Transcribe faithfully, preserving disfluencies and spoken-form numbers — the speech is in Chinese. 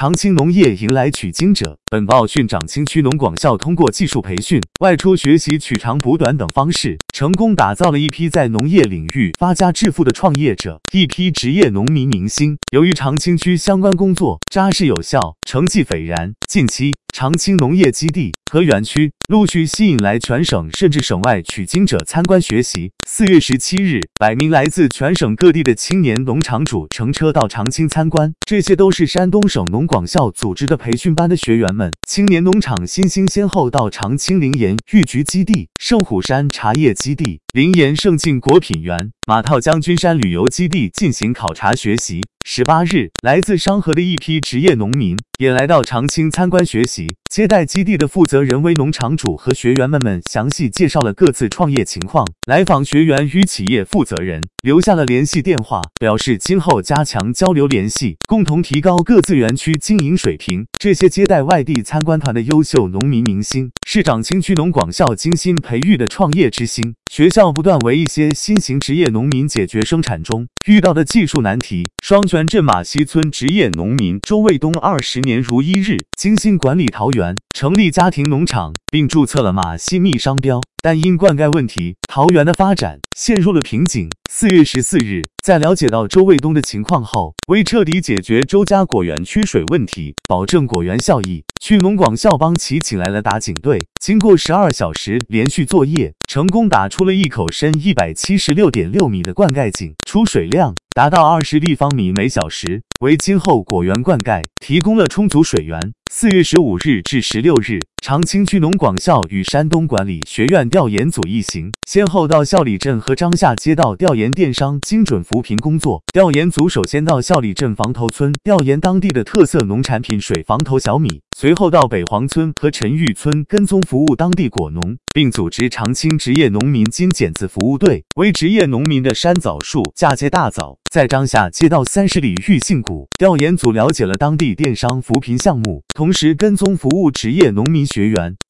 长青农业迎来取经者。本报训长青区农广校通过技术培训、外出学习取长补短等方式，成功打造了一批在农业领域发家致富的创业者，一批职业农民明星。由于长青区相关工作扎实有效，成绩斐然，近期长青农业基地和园区陆续吸引来全省甚至省外取经者参观学习。四月十七日，百名来自全省各地的青年农场主乘车到长青参观，这些都是山东省农广校组织的培训班的学员们。青年农场新星先后到长青灵岩玉菊基地、圣虎山茶叶基地、灵岩盛晋果品园、马套将军山旅游基地进行考察学习。十八日，来自商河的一批职业农民也来到长青参观学习。接待基地的负责人为农场主和学员们们详细介绍了各自创业情况。来访学员与企业负责人留下了联系电话，表示今后加强交流联系，共同提高各自园区经营水平。这些接待外地参观团的优秀农民明星，是长青区农广校精心培育的创业之星。学校不断为一些新型职业农民解决生产中遇到的技术难题。双泉镇马溪村职业农民周卫东二十年如一日，精心管理桃园，成立家庭农场，并注册了马溪蜜商标。但因灌溉问题，桃园的发展陷入了瓶颈。四月十四日，在了解到周卫东的情况后，为彻底解决周家果园缺水问题，保证果园效益，区农广校帮其请来了打井队，经过十二小时连续作业，成功打出了一口深一百七十六点六米的灌溉井，出水量达到二十立方米每小时，为今后果园灌溉提供了充足水源。四月十五日至十六日，长青区农广校与山东管理学院调研组一行，先后到孝里镇和张夏街道调研电商精准扶贫工作。调研组首先到孝里镇房头村调研当地的特色农产品水房头小米，随后到北黄村和陈玉村跟踪服务当地果农，并组织长青职业农民金剪子服务队，为职业农民的山枣树嫁接大枣。在张夏街道三十里玉杏谷，调研组了解了当地电商扶贫项目，同时跟踪服务职业农民学员。